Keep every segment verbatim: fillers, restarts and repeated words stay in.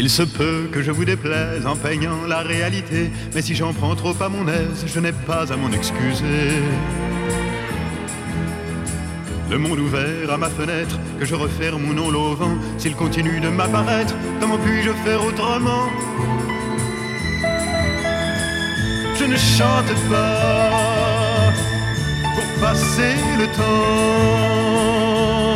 Il se peut que je vous déplaise en peignant la réalité, mais si j'en prends trop à mon aise, je n'ai pas à m'en excuser. Le monde ouvert à ma fenêtre, que je referme ou non l'auvent, s'il continue de m'apparaître, comment puis-je faire autrement? Je ne chante pas pour passer le temps.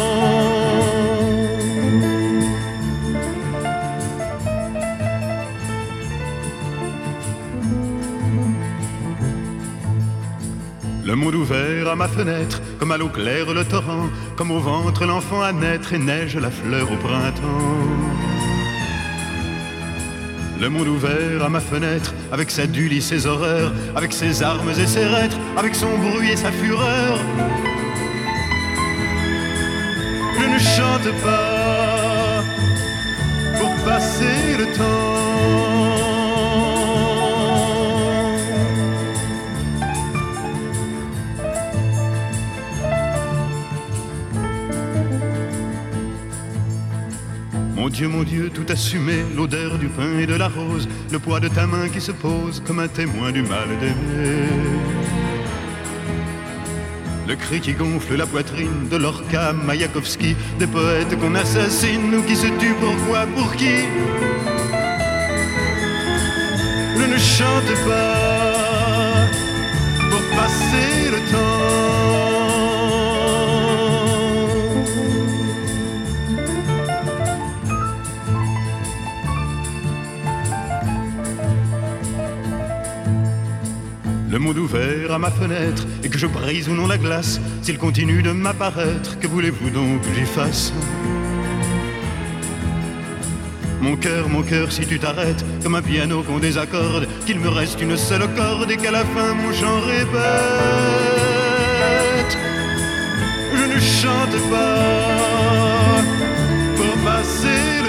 Le monde ouvert à ma fenêtre, comme à l'eau claire le torrent, comme au ventre l'enfant à naître et neige la fleur au printemps. Le monde ouvert à ma fenêtre, avec sa dulle et ses horreurs, avec ses armes et ses reîtres, avec son bruit et sa fureur. Je ne chante pas pour passer le temps. Mon Dieu, mon Dieu, tout assumé, l'odeur du pain et de la rose, le poids de ta main qui se pose comme un témoin du mal d'aimer. Le cri qui gonfle la poitrine de Lorca, Mayakovsky, des poètes qu'on assassine ou qui se tuent, pourquoi, pour qui? Je ne chante pas pour passer le temps. Le monde ouvert à ma fenêtre, et que je brise ou non la glace, s'il continue de m'apparaître, que voulez-vous donc que j'y fasse? Mon cœur, mon cœur, si tu t'arrêtes, comme un piano qu'on désaccorde, qu'il me reste une seule corde et qu'à la fin mon chant répète. Je ne chante pas pour passer le